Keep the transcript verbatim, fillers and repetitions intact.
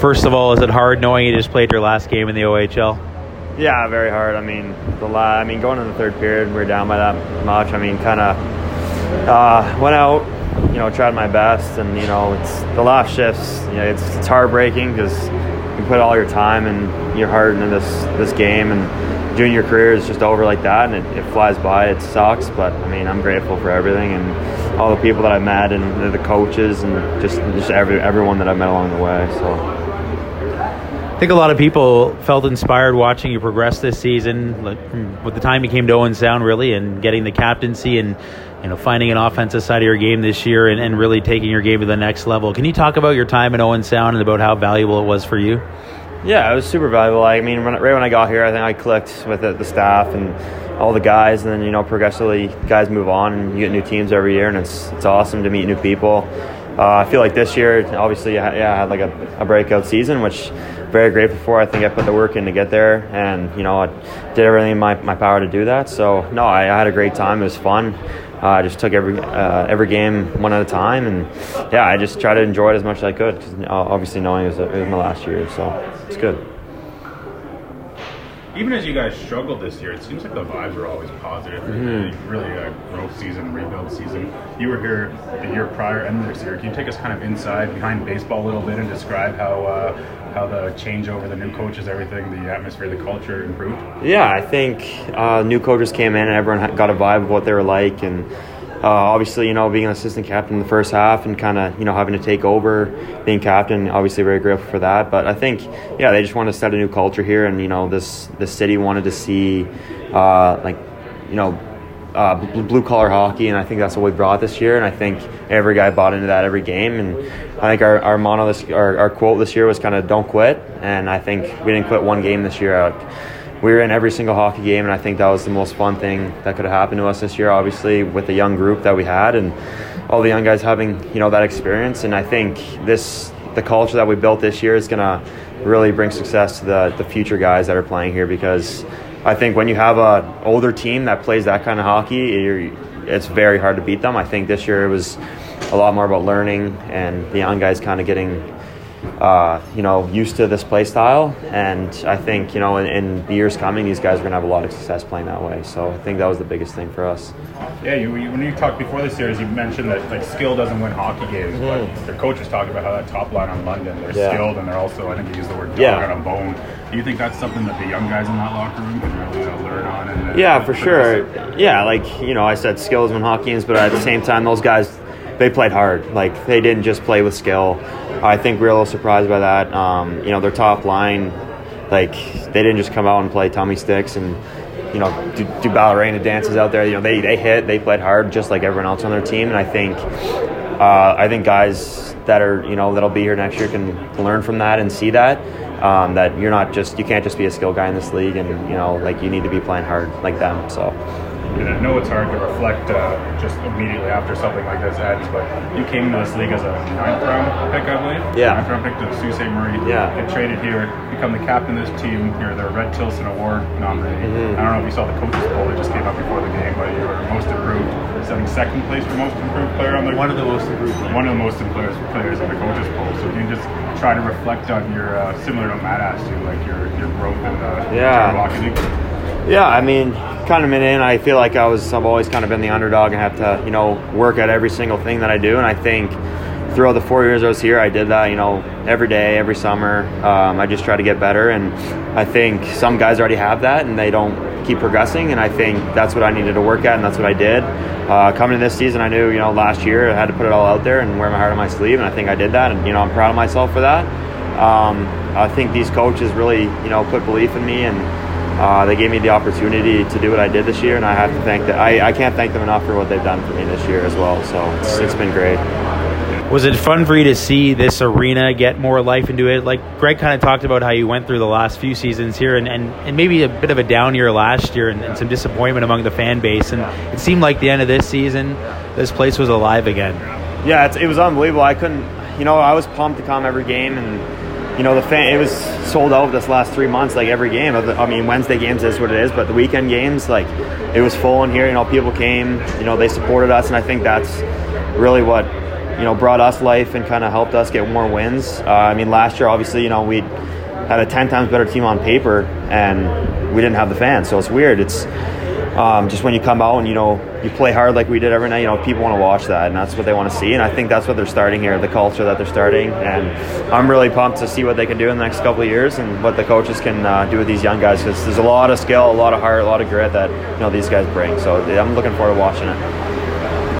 First of all, is it hard knowing you just played your last game in the O H L? Yeah, very hard. I mean, the la- I mean, going in the third period, we were down by that much. I mean, kind of uh, went out, you know, tried my best, and you know, it's the last shifts. You know, it's it's heartbreaking because you put all your time and your heart into this this game, and junior career is just over like that, and it, it flies by. It sucks, but I mean, I'm grateful for everything and all the people that I met, and the coaches, and just just every everyone that I met along the way. So. I think a lot of people felt inspired watching you progress this season, like, with the time you came to Owen Sound, really, and getting the captaincy and, you know, finding an offensive side of your game this year and, and really taking your game to the next level. Can you talk about your time in Owen Sound and about how valuable it was for you? Yeah, it was super valuable. I mean, when, right when I got here, I think I clicked with the, the staff and all the guys, and then, you know, progressively guys move on and you get new teams every year, and it's it's awesome to meet new people. Uh, I feel like this year, obviously, yeah, I had like a, a breakout season, which I'm very grateful for. I think I put the work in to get there, and, you know, I did everything in my, my power to do that. So, no, I, I had a great time. It was fun. Uh, I just took every uh, every game one at a time, and, yeah, I just tried to enjoy it as much as I could, because obviously knowing it was, it was my last year, so it's good. Even as you guys struggled this year, it seems like the vibes were always positive. Mm-hmm. Really a growth season, rebuild season. You were here the year prior and this year. Can you take us kind of inside, behind baseball a little bit, and describe how uh, how the changeover, the new coaches, everything, the atmosphere, the culture improved? Yeah, I think uh, new coaches came in and everyone got a vibe of what they were like, and uh, obviously, you know, being an assistant captain in the first half and kind of, you know, having to take over being captain, obviously very grateful for that. But I think, yeah, they just wanted to set a new culture here, and, you know, this this city wanted to see, uh, like, you know, uh, blue collar hockey, and I think that's what we brought this year. And I think every guy bought into that every game. And I think our our motto, this, our, our quote this year was kind of "Don't quit." And I think we didn't quit one game this year. Like, we were in every single hockey game, and I think that was the most fun thing that could have happened to us this year, obviously, with the young group that we had and all the young guys having, you know, that experience. And I think this the culture that we built this year is going to really bring success to the, the future guys that are playing here, because I think when you have an older team that plays that kind of hockey, you're, it's very hard to beat them. I think this year it was a lot more about learning and the young guys kind of getting Uh, you know, used to this play style, and I think, you know, in, in the years coming, these guys are going to have a lot of success playing that way. So I think that was the biggest thing for us. Yeah, you, you, when you talked before the series, you mentioned that like skill doesn't win hockey games, mm-hmm. but their coach was talking about how that top line on London, they're yeah. skilled, and they're also, I think you used the word dog yeah. on a bone. Do you think that's something that the young guys in that locker room can really uh, learn on? And, uh, yeah, for sure. Yeah, like, you know, I said skills win hockey games, but at the same time, those guys, they played hard. Like, they didn't just play with skill. I think we were a little surprised by that. Um, you know, their top line, like, they didn't just come out and play tummy sticks and, you know, do, do ballerina dances out there. You know, they, they hit, they played hard just like everyone else on their team. And I think, uh, I think guys that are, you know, that'll be here next year can learn from that and see that, um, that you're not just, you can't just be a skill guy in this league, and, you know, like, you need to be playing hard like them. So. And I know it's hard to reflect uh, just immediately after something like this ends, but you came into this league as a ninth round pick, I believe. Yeah. Ninth round pick to Sault Ste. Marie. Yeah. Get traded here, become the captain of this team. You're the Red Tilson Award nominee. Mm-hmm. I don't know if you saw the coaches poll that just came out before the game, but you were most improved, setting second place for most improved player on the one of the most improved players. One of the most improved players in the coaches poll. So you can just try to reflect on your uh, similar to Matt asked you, like your your growth in the yeah. hockey league. Yeah, I mean, kind of been in. I feel like I was. I've always kind of been the underdog and have to, you know, work at every single thing that I do. And I think throughout the four years I was here, I did that. You know, every day, every summer. Um, I just try to get better. And I think some guys already have that, and they don't keep progressing. And I think that's what I needed to work at, and that's what I did. Uh, coming to this season, I knew, you know, last year I had to put it all out there and wear my heart on my sleeve, and I think I did that. And, you know, I'm proud of myself for that. Um, I think these coaches really, you know, put belief in me, and Uh, they gave me the opportunity to do what I did this year, and I have to thank that. I, I can't thank them enough for what they've done for me this year as well. So it's, it's been great. Was it fun for you to see this arena get more life into it? Like Greg kind of talked about how you went through the last few seasons here, and, and, and maybe a bit of a down year last year, and, and some disappointment among the fan base. And it seemed like the end of this season, this place was alive again. Yeah, it's, it was unbelievable. I couldn't, you know, I was pumped to come every game, and you know, the fan, it was sold out this last three months, like every game. I mean, Wednesday games is what it is, but the weekend games, like, it was full in here. You know, people came, you know, they supported us, and I think that's really what, you know, brought us life and kind of helped us get more wins. Uh, I mean, last year, obviously, you know, we had a ten times better team on paper, and we didn't have the fans, so it's weird. It's um, just when you come out and, you know, you play hard like we did every night, you know, people want to watch that, and that's what they want to see, and I think that's what they're starting here, the culture that they're starting, and I'm really pumped to see what they can do in the next couple of years and what the coaches can uh, do with these young guys, because there's a lot of skill, a lot of heart, a lot of grit that, you know, these guys bring, so I'm looking forward to watching it.